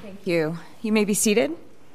Thank you. You may be seated.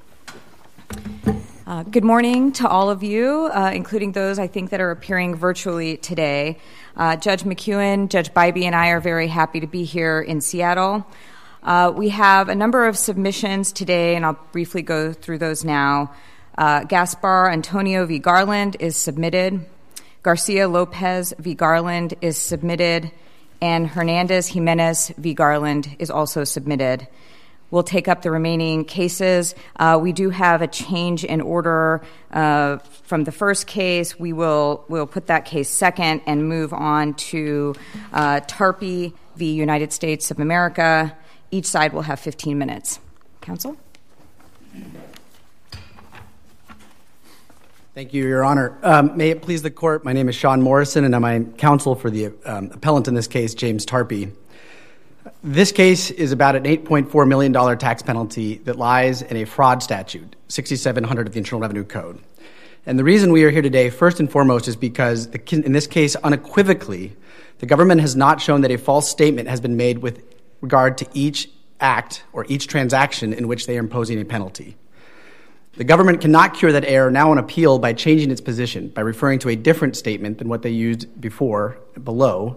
Good morning to all of you, including those I think that are appearing virtually today. Judge McEwen, Judge Bybee, and I are very happy to be here in Seattle. We have a number of submissions today, and I'll briefly go through those now. Gaspar Antonio v. Garland is submitted. Garcia Lopez v. Garland is submitted. And Hernandez Jimenez v. Garland is also submitted. We'll take up the remaining cases. We do have a change in order from the first case. We'll put that case second and move on to Tarpey v. United States of America. Each side will have 15 minutes. Counsel? Thank you, Your Honor. May it please the Court, my name is Sean Morrison, and I'm counsel for the appellant in this case, James Tarpey. This case is about an $8.4 million tax penalty that lies in a fraud statute, 6700 of the Internal Revenue Code. And the reason we are here today, first and foremost, is because in this case, unequivocally, the government has not shown that a false statement has been made with regard to each act or each transaction in which they are imposing a penalty. The government cannot cure that error now on appeal by changing its position, by referring to a different statement than what they used before, below,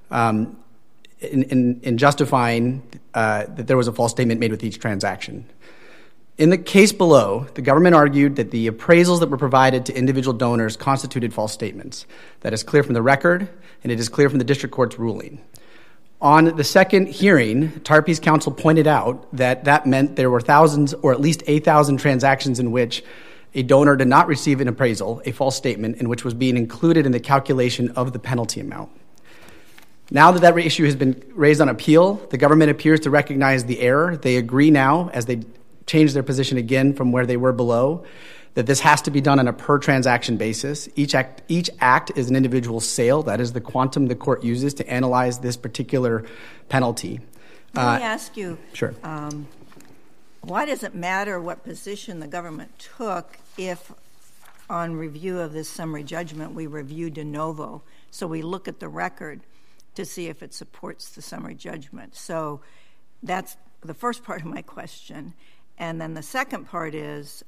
in justifying that there was a false statement made with each transaction. In the case below, the government argued that the appraisals that were provided to individual donors constituted false statements. That is clear from the record, and it is clear from the district court's ruling. On the second hearing, Tarpey's counsel pointed out that meant there were thousands or at least 8,000 transactions in which a donor did not receive an appraisal, a false statement, in which was being included in the calculation of the penalty amount. Now that issue has been raised on appeal, the government appears to recognize the error. They agree now, as they change their position again from where they were below, that this has to be done on a per-transaction basis. Each act is an individual sale. That is the quantum the court uses to analyze this particular penalty. Let me ask you, sure. Why does it matter what position the government took if, on review of this summary judgment, we review de novo? So we look at the record to see if it supports the summary judgment. So that's the first part of my question. And then the second part is,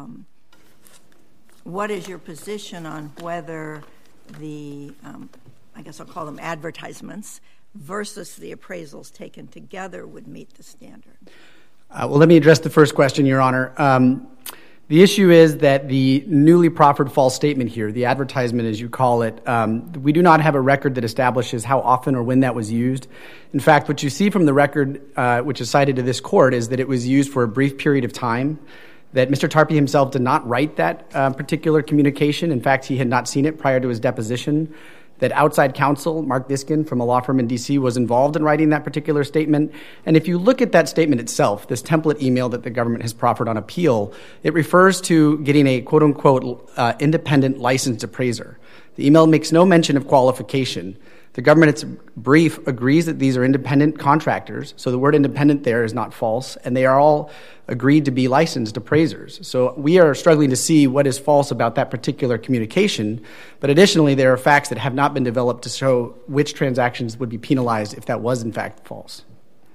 what is your position on whether the, I guess I'll call them advertisements, versus the appraisals taken together would meet the standard? Well, let me address the first question, Your Honor. The issue is that the newly proffered false statement here, the advertisement as you call it, we do not have a record that establishes how often or when that was used. In fact, what you see from the record, which is cited to this court, is that it was used for a brief period of time, that Mr. Tarpey himself did not write that particular communication. In fact, he had not seen it prior to his deposition, that outside counsel, Mark Diskin from a law firm in D.C., was involved in writing that particular statement. And if you look at that statement itself, this template email that the government has proffered on appeal, it refers to getting a quote-unquote independent licensed appraiser. The email makes no mention of qualification. The government, in its brief, agrees that these are independent contractors, so the word independent there is not false, and they are all agreed to be licensed appraisers. So we are struggling to see what is false about that particular communication, but additionally, there are facts that have not been developed to show which transactions would be penalized if that was in fact false.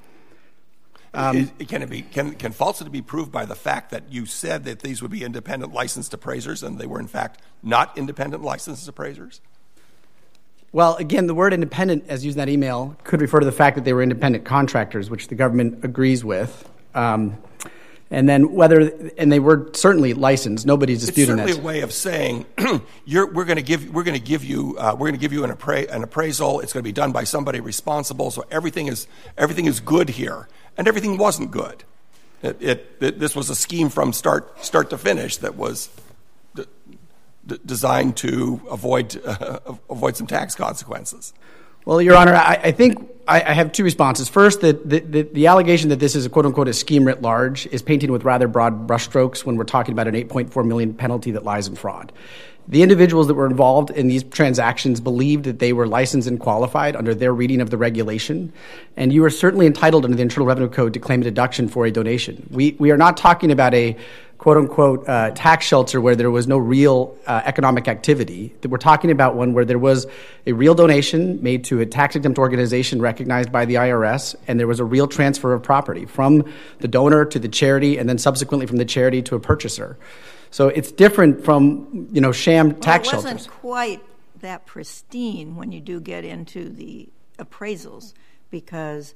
Can falsity be proved by the fact that you said that these would be independent licensed appraisers and they were in fact not independent licensed appraisers? Well, again, the word independent, as used in that email, could refer to the fact that they were independent contractors, which the government agrees with. And they were certainly licensed. Nobody's disputing that. It's certainly a way of saying we're going to give you an appraisal. It's going to be done by somebody responsible. So everything is good here, and everything wasn't good. This was a scheme from start to finish that was designed to avoid some tax consequences. Well, Your Honor, I think I have two responses. First, the allegation that this is a quote-unquote a scheme writ large is painted with rather broad brushstrokes when we're talking about an $8.4 million penalty that lies in fraud. The individuals that were involved in these transactions believed that they were licensed and qualified under their reading of the regulation, and you are certainly entitled under the Internal Revenue Code to claim a deduction for a donation. We are not talking about a quote-unquote tax shelter where there was no real economic activity. We're talking about one where there was a real donation made to a tax-exempt organization recognized by the IRS, and there was a real transfer of property from the donor to the charity, and then subsequently from the charity to a purchaser. So it's different from, sham tax shelters. It wasn't quite that pristine when you do get into the appraisals, because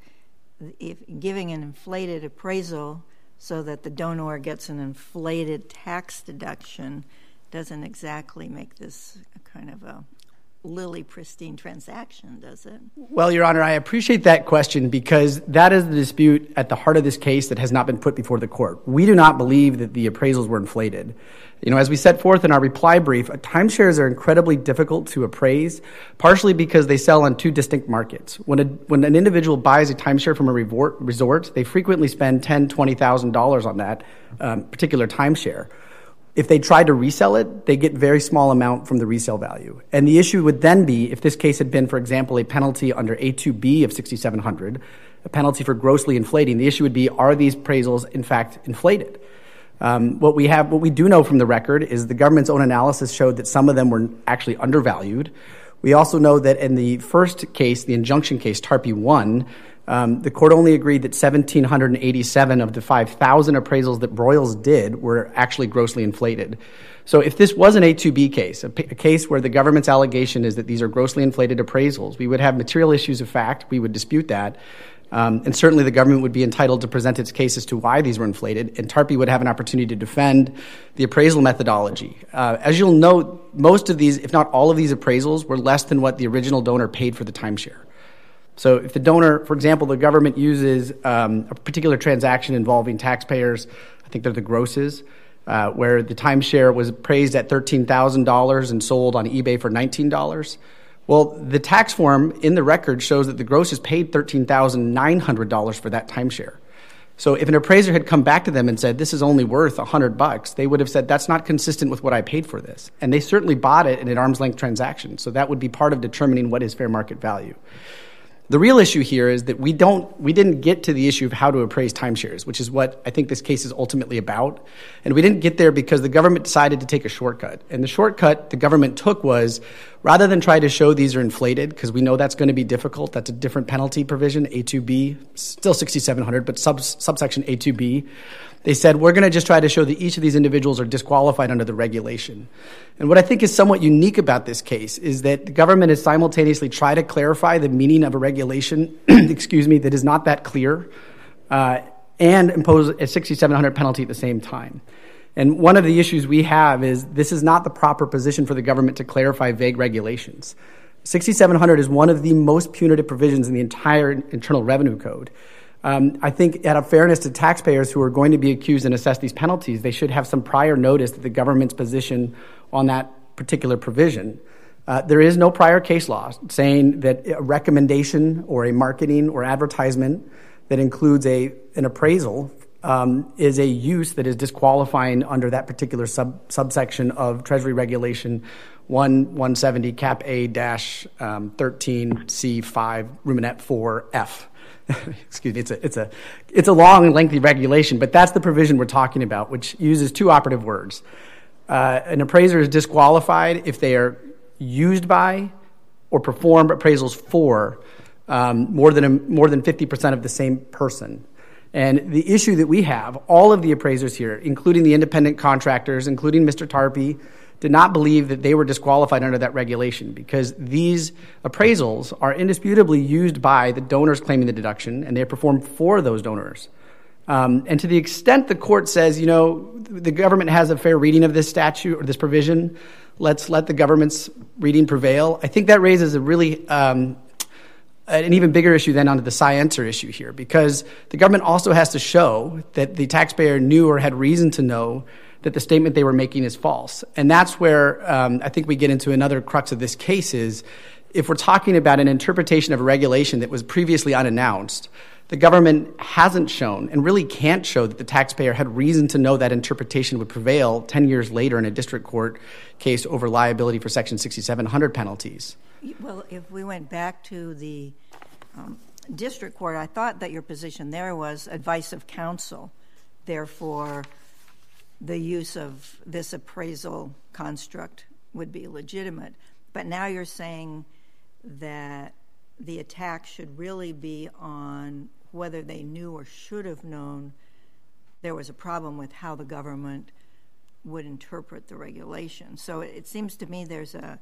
if giving an inflated appraisal so that the donor gets an inflated tax deduction doesn't exactly make this a kind of a lily pristine transaction, does it? Well, Your Honor, I appreciate that question because that is the dispute at the heart of this case that has not been put before the court. We do not believe that the appraisals were inflated. As we set forth in our reply brief, timeshares are incredibly difficult to appraise, partially because they sell on two distinct markets. When an individual buys a timeshare from a resort, they frequently spend $10,000, $20,000 on that particular timeshare. If they try to resell it, they get very small amount from the resale value. And the issue would then be, if this case had been, for example, a penalty under A2B of $6,700, a penalty for grossly inflating, the issue would be, are these appraisals in fact inflated? What we do know from the record is the government's own analysis showed that some of them were actually undervalued. We also know that in the first case, the injunction case, TARPI 1, the court only agreed that 1,787 of the 5,000 appraisals that Broyles did were actually grossly inflated. So if this was an A2B case, a case where the government's allegation is that these are grossly inflated appraisals, we would have material issues of fact. We would dispute that. And certainly the government would be entitled to present its case as to why these were inflated, and TARPI would have an opportunity to defend the appraisal methodology. As you'll note, most of these, if not all of these appraisals, were less than what the original donor paid for the timeshare. So if the donor, for example, the government uses a particular transaction involving taxpayers, I think they're the grosses, where the timeshare was appraised at $13,000 and sold on eBay for $19. Well, the tax form in the record shows that the grosses paid $13,900 for that timeshare. So if an appraiser had come back to them and said, this is only worth $100, they would have said, that's not consistent with what I paid for this. And they certainly bought it in an arm's length transaction. So that would be part of determining what is fair market value. The real issue here is that we didn't get to the issue of how to appraise timeshares, which is what I think this case is ultimately about. And we didn't get there because the government decided to take a shortcut. And the shortcut the government took was, rather than try to show these are inflated, because we know that's going to be difficult, that's a different penalty provision, A2B, still 6,700, but subsection A2B, they said, we're going to just try to show that each of these individuals are disqualified under the regulation. And what I think is somewhat unique about this case is that the government has simultaneously tried to clarify the meaning of a regulation, that is not that clear, and impose a 6,700 penalty at the same time. And one of the issues we have is this is not the proper position for the government to clarify vague regulations. 6,700 is one of the most punitive provisions in the entire Internal Revenue Code. I think out of fairness to taxpayers who are going to be accused and assess these penalties, they should have some prior notice that the government's position on that particular provision. There is no prior case law saying that a recommendation or a marketing or advertisement that includes an appraisal is a use that is disqualifying under that particular subsection of Treasury Regulation 170 Cap A-13C5 Ruminant 4F. Excuse me, it's a long and lengthy regulation, but that's the provision we're talking about, which uses two operative words. An appraiser is disqualified if they are used by or perform appraisals for more than 50% of the same person. And the issue that we have, all of the appraisers here, including the independent contractors, including Mr. Tarpey, did not believe that they were disqualified under that regulation because these appraisals are indisputably used by the donors claiming the deduction, and they perform for those donors. And to the extent the court says, the government has a fair reading of this statute or this provision, let's let the government's reading prevail, I think that raises a really an even bigger issue then onto the scienter issue here, because the government also has to show that the taxpayer knew or had reason to know that the statement they were making is false. And that's where I think we get into another crux of this case is if we're talking about an interpretation of a regulation that was previously unannounced, the government hasn't shown and really can't show that the taxpayer had reason to know that interpretation would prevail 10 years later in a district court case over liability for Section 6700 penalties. Well, if we went back to the district court, I thought that your position there was advice of counsel. Therefore, the use of this appraisal construct would be legitimate. But now you're saying that the attack should really be on whether they knew or should have known there was a problem with how the government would interpret the regulation. So it seems to me there's a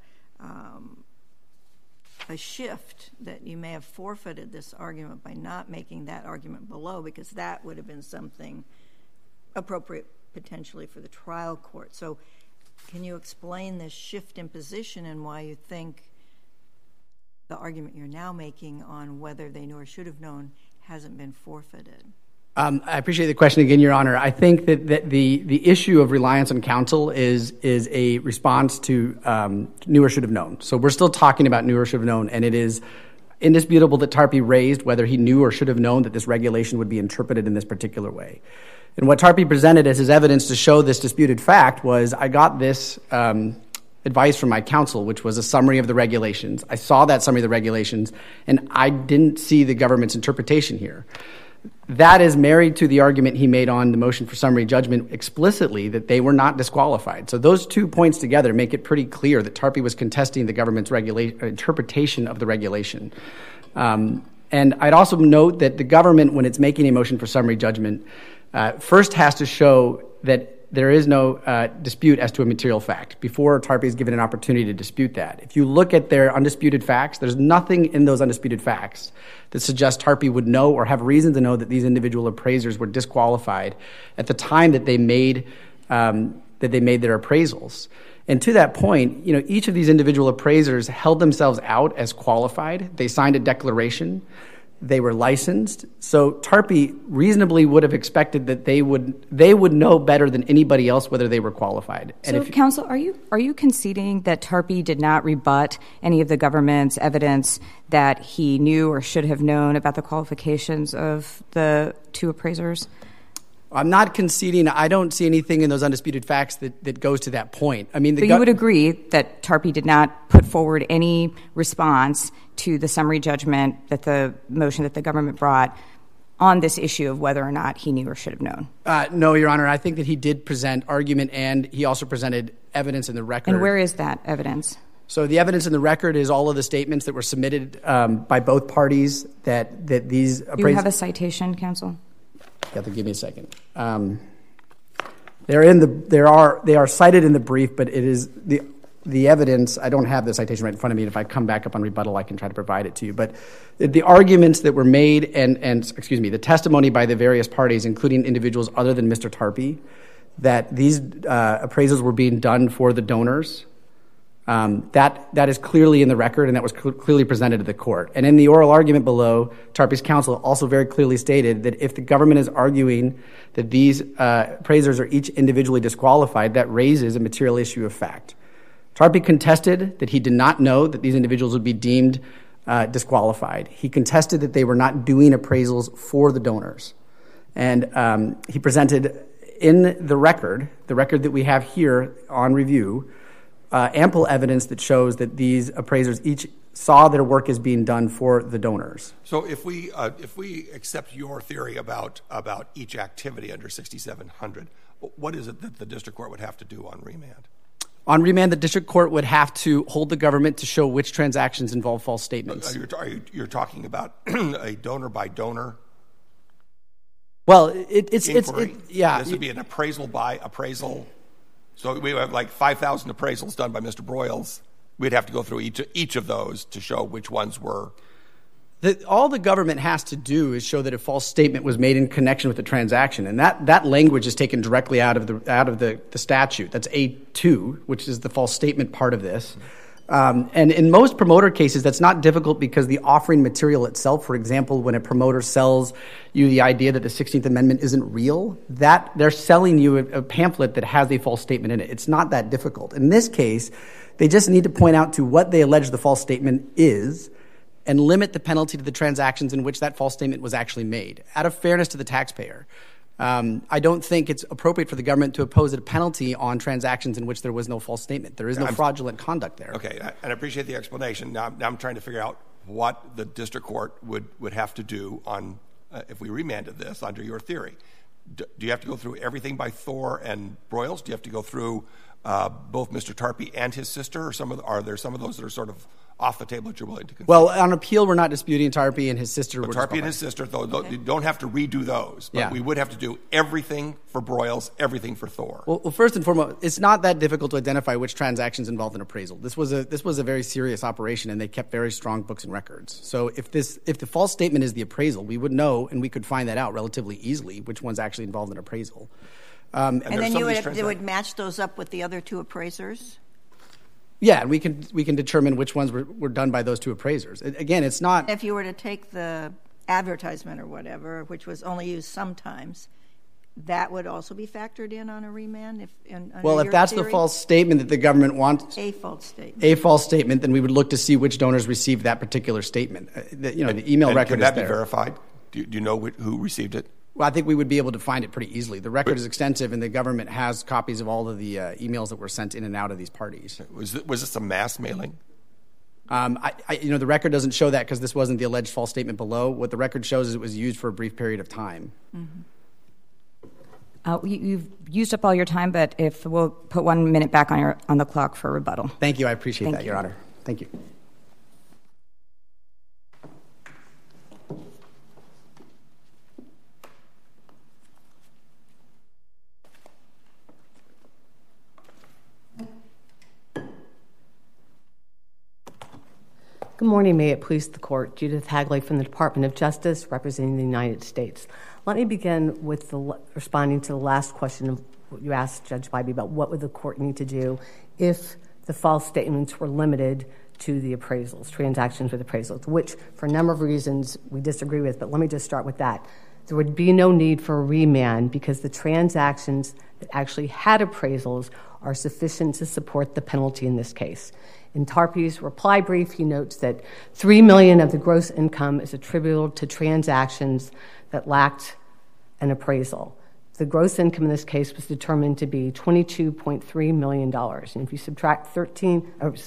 shift that you may have forfeited this argument by not making that argument below, because that would have been something appropriate potentially for the trial court. So can you explain this shift in position and why you think the argument you're now making on whether they knew or should have known hasn't been forfeited? I appreciate the question again, Your Honor. I think that the issue of reliance on counsel is a response to knew or should have known. So we're still talking about knew or should have known, and it is indisputable that Tarpey raised whether he knew or should have known that this regulation would be interpreted in this particular way. And what Tarpey presented as his evidence to show this disputed fact was, I got this advice from my counsel, which was a summary of the regulations. I saw that summary of the regulations, and I didn't see the government's interpretation here. That is married to the argument he made on the motion for summary judgment explicitly that they were not disqualified. So those 2 points together make it pretty clear that Tarpey was contesting the government's interpretation of the regulation. And I'd also note that the government, when it's making a motion for summary judgment, first has to show that there is no dispute as to a material fact before Tarpey is given an opportunity to dispute that. If you look at their undisputed facts, there's nothing in those undisputed facts that suggests Tarpey would know or have reason to know that these individual appraisers were disqualified at the time that they made their appraisals. And to that point, each of these individual appraisers held themselves out as qualified. They signed a declaration. They were licensed. So Tarpey reasonably would have expected that they would know better than anybody else whether they were qualified. So, counsel, are you conceding that Tarpey did not rebut any of the government's evidence that he knew or should have known about the qualifications of the 2 appraisers? I'm not conceding. I don't see anything in those undisputed facts that goes to that point. I mean, so you would agree that Tarpey did not put forward any response to the summary judgment that the motion that the government brought on this issue of whether or not he knew or should have known? No, Your Honor. I think that he did present argument, and he also presented evidence in the record. And where is that evidence? So the evidence in the record is all of the statements that were submitted by both parties that these appraisals... Do you have a citation, counsel? You have to give me a second. They are cited in the brief, but it is the evidence. I don't have the citation right in front of me. If I come back up on rebuttal, I can try to provide it to you. But the arguments that were made and the testimony by the various parties, including individuals other than Mr. Tarpey, that these appraisals were being done for the donors. That is clearly in the record, and that was clearly presented to the court. And in the oral argument below, Tarpey's counsel also very clearly stated that if the government is arguing that these appraisers are each individually disqualified, that raises a material issue of fact. Tarpey contested that he did not know that these individuals would be deemed disqualified. He contested that they were not doing appraisals for the donors. And he presented in the record that we have here on review, ample evidence that shows that these appraisers each saw their work as being done for the donors. So if we accept your theory about each activity under 6700, what is it that the district court would have to do on remand? On remand, the district court would have to hold the government to show which transactions involve false statements. You're talking about a donor by donor? Well, it's yeah. This would be an appraisal by appraisal. So we have like 5,000 appraisals done by Mr. Broyles. We'd have to go through each of those to show which ones were. All the government has to do is show that a false statement was made in connection with the transaction, and that language is taken directly out of the statute. That's A2, which is the false statement part of this. And in most promoter cases, that's not difficult because the offering material itself, for example, when a promoter sells you the idea that the 16th Amendment isn't real, that they're selling you a pamphlet that has a false statement in it. It's not that difficult. In this case, they just need to point out to what they allege the false statement is, and limit the penalty to the transactions in which that false statement was actually made, out of fairness to the taxpayer. I don't think it's appropriate for the government to impose a penalty on transactions in which there was no false statement. There is no fraudulent conduct there. Okay, and I appreciate the explanation. Now I'm trying to figure out what the district court would have to do on if we remanded this under your theory. Do you have to go through everything by Thor and Broyles? Do you have to go through both Mr. Tarpey and his sister, or are there some of those that are sort of off the table that you're willing to consider? Well, on appeal, we're not disputing Tarpey and his sister. Tarpey and his sister, though, you don't have to redo those. But we would have to do everything for Broyles, everything for Thor. Well, first and foremost, it's not that difficult to identify which transactions involved in appraisal. This was a very serious operation, and they kept very strong books and records. So if the false statement is the appraisal, we would know, and we could find that out relatively easily, which one's actually involved in appraisal. And then you would match those up with the other two appraisers? Yeah, and we can determine which ones were done by those two appraisers. Again, it's not... If you were to take the advertisement or whatever, which was only used sometimes, that would also be factored in on a remand? If that's the false statement that the government wants... A false statement, then we would look to see which donors received that particular statement. The email record is there. Can that be verified? Do you know who received it? Well, I think we would be able to find it pretty easily. The record is extensive, and the government has copies of all of the emails that were sent in and out of these parties. Was this a mass mailing? The record doesn't show that because this wasn't the alleged false statement below. What the record shows is it was used for a brief period of time. Mm-hmm. You've used up all your time, but if we'll put 1 minute back on the clock for rebuttal. Thank you. I appreciate that, Your Honor. Thank you. Good morning. May it please the Court. Judith Hagley from the Department of Justice, representing the United States. Let me begin with responding to the last question of what you asked Judge Bybee about what would the Court need to do if the false statements were limited to the appraisals, transactions with appraisals, which for a number of reasons we disagree with, but let me just start with that. There would be no need for a remand because the transactions that actually had appraisals are sufficient to support the penalty in this case. In Tarpey's reply brief, he notes that $3 million of the gross income is attributable to transactions that lacked an appraisal. The gross income in this case was determined to be $22.3 million. And if you subtract $3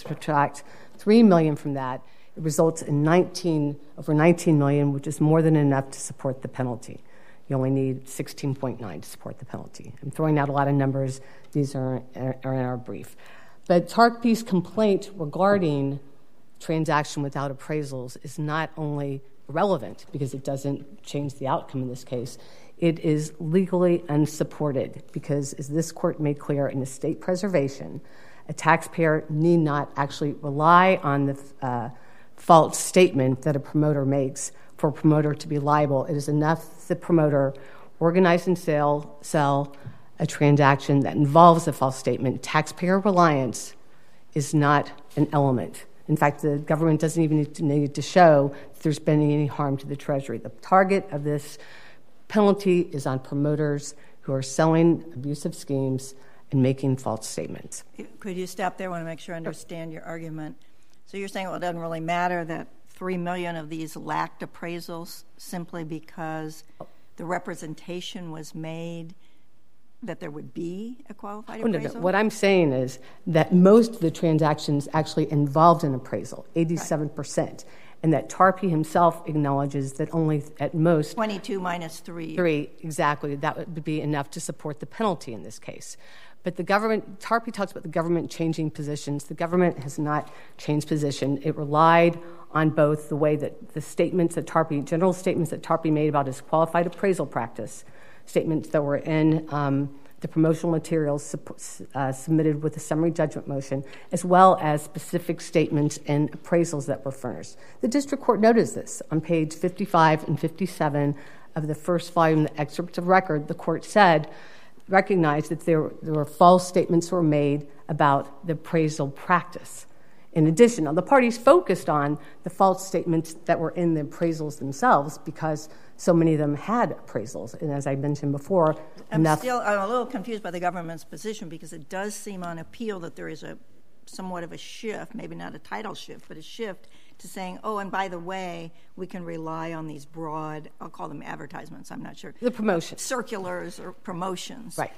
million from that, it results in over $19 million, which is more than enough to support the penalty. You only need 16.9 to support the penalty. I'm throwing out a lot of numbers. These are in our brief. But Tarpey's complaint regarding transaction without appraisals is not only irrelevant because it doesn't change the outcome in this case, it is legally unsupported because, as this Court made clear in estate preservation, a taxpayer need not actually rely on the false statement that a promoter makes for a promoter to be liable. It is enough the promoter organize and sell a transaction that involves a false statement. Taxpayer reliance is not an element. In fact, the government doesn't even need to show that there's been any harm to the Treasury. The target of this penalty is on promoters who are selling abusive schemes and making false statements. Could you stop there? I want to make sure I understand your argument. So you're saying, well, it doesn't really matter that 3 million of these lacked appraisals simply because the representation was made that there would be a qualified appraisal? No. What I'm saying is that most of the transactions actually involved an appraisal, 87%, and that Tarpey himself acknowledges that only at most 22 minus 3. 3, exactly. That would be enough to support the penalty in this case. But Tarpey talks about the government changing positions. The government has not changed position. It relied on both the way that the statements that general statements that Tarpey made about his qualified appraisal practice, statements that were in the promotional materials submitted with the summary judgment motion, as well as specific statements and appraisals that were furnished. The district court noticed this. On page 55 and 57 of the first volume, the excerpt of record, the court recognized that there were false statements were made about the appraisal practice. In addition, the parties focused on the false statements that were in the appraisals themselves because so many of them had appraisals. And as I mentioned before, I'm a little confused by the government's position because it does seem on appeal that there is somewhat of a shift, maybe not a title shift, but a shift to saying, oh, and by the way, we can rely on these broad, I'll call them advertisements, I'm not sure. The promotions. Circulars or promotions. Right.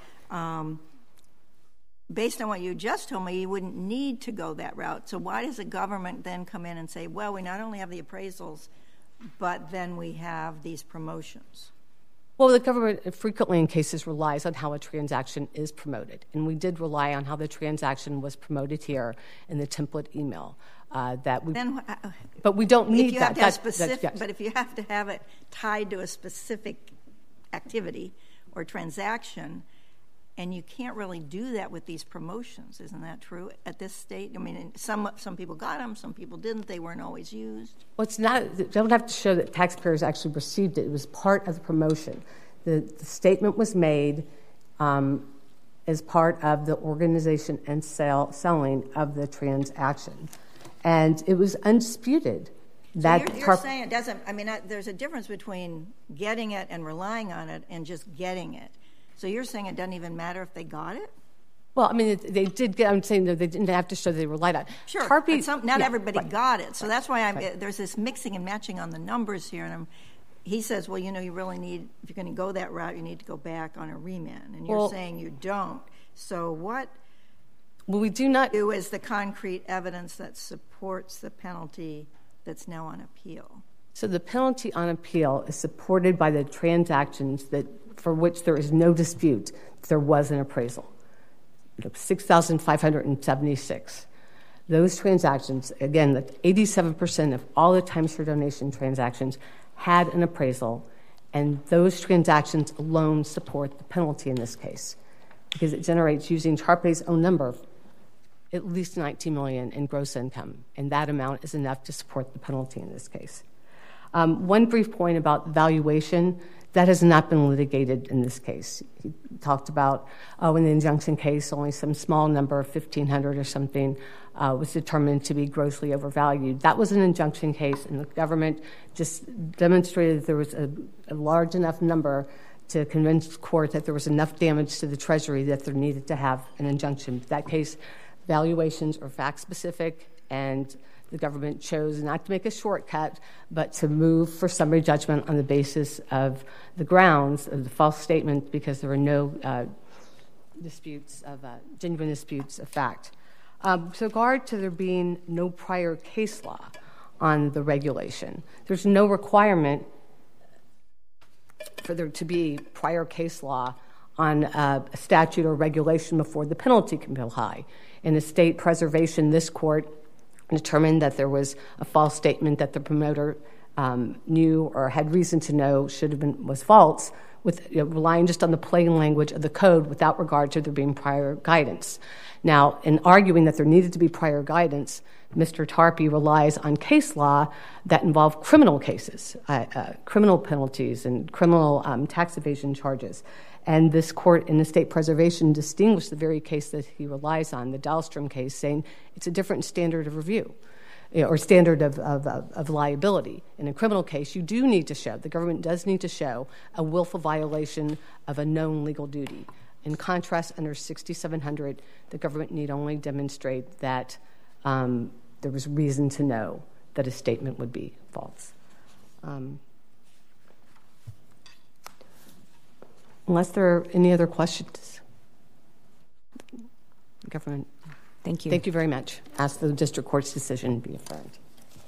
Based on what you just told me, you wouldn't need to go that route. So why does the government then come in and say, well, we not only have the appraisals, but then we have these promotions? Well, the government frequently in cases relies on how a transaction is promoted. And we did rely on how the transaction was promoted here in the template email. But we don't need that. But if you have to have it tied to a specific activity or transaction, and you can't really do that with these promotions, isn't that true at this state? I mean, some people got them, some people didn't. They weren't always used. Well, it's not. They don't have to show that taxpayers actually received it. It was part of the promotion. The statement was made as part of the organization and selling of the transaction, and it was undisputed. So you're saying it doesn't. I mean, there's a difference between getting it and relying on it, and just getting it. So you're saying it doesn't even matter if they got it? Well, I mean, they did get. I'm saying that they didn't have to show they relied on it. Sure, not everybody got it. So that's why there's this mixing and matching on the numbers here. And he says, well, you really need, if you're going to go that route, you need to go back on a remand. And you're saying you don't. So what we do not do is the concrete evidence that supports the penalty that's now on appeal. So the penalty on appeal is supported by the transactions for which there is no dispute there was an appraisal. 6,576. Those transactions, again, 87% of all the Times for Donation transactions had an appraisal, and those transactions alone support the penalty in this case because it generates, using Charpay's own number, at least $19 million in gross income, and that amount is enough to support the penalty in this case. One brief point about valuation. That has not been litigated in this case. He talked about, in the injunction case, only some small number, 1,500 or something, was determined to be grossly overvalued. That was an injunction case, and the government just demonstrated that there was a large enough number to convince the court that there was enough damage to the Treasury that there needed to have an injunction. In that case, valuations are fact-specific, and the government chose not to make a shortcut, but to move for summary judgment on the basis of the grounds of the false statement because there were no genuine disputes of fact. With regard to there being no prior case law on the regulation, there's no requirement for there to be prior case law on a statute or regulation before the penalty can be high. In estate preservation, this court determined that there was a false statement that the promoter knew or had reason to know was false, with relying just on the plain language of the code without regard to there being prior guidance. Now, in arguing that there needed to be prior guidance, Mr. Tarpey relies on case law that involve criminal cases, criminal penalties and criminal tax evasion charges. And this court in estate preservation distinguished the very case that he relies on, the Dahlstrom case, saying it's a different standard of review or standard of liability. In a criminal case, you do need to show, the government does need to show a willful violation of a known legal duty. In contrast, under 6700, the government need only demonstrate that there was reason to know that a statement would be false. Unless there are any other questions. Government. Thank you. Thank you very much. Ask the district court's decision be affirmed.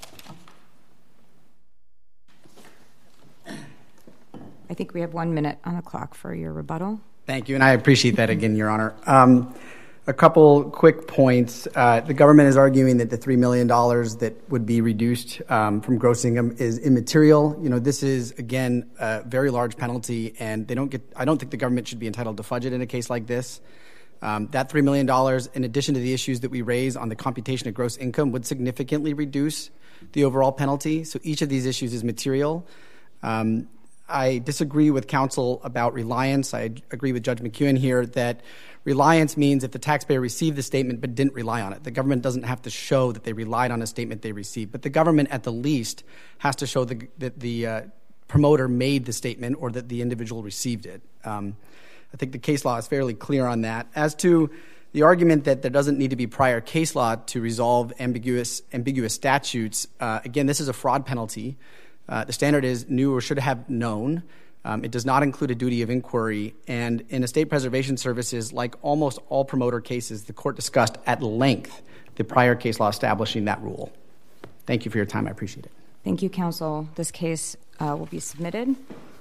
I think we have 1 minute on the clock for your rebuttal. Thank you, and I appreciate that again, Your Honor. A couple quick points. The government is arguing that the $3 million that would be reduced from gross income is immaterial. This is, again, a very large penalty, and I don't think the government should be entitled to fudge it in a case like this. That $3 million, in addition to the issues that we raise on the computation of gross income, would significantly reduce the overall penalty. So each of these issues is material. I disagree with counsel about reliance. I agree with Judge McEwen here that reliance means if the taxpayer received the statement but didn't rely on it. The government doesn't have to show that they relied on a statement they received, but the government at the least has to show that the promoter made the statement or that the individual received it. I think the case law is fairly clear on that. As to The argument that there doesn't need to be prior case law to resolve ambiguous statutes, again, this is a fraud penalty. The standard is knew or should have known. It does not include a duty of inquiry. And in estate preservation services, like almost all promoter cases, the court discussed at length the prior case law establishing that rule. Thank you for your time. I appreciate it. Thank you, counsel. This case will be submitted.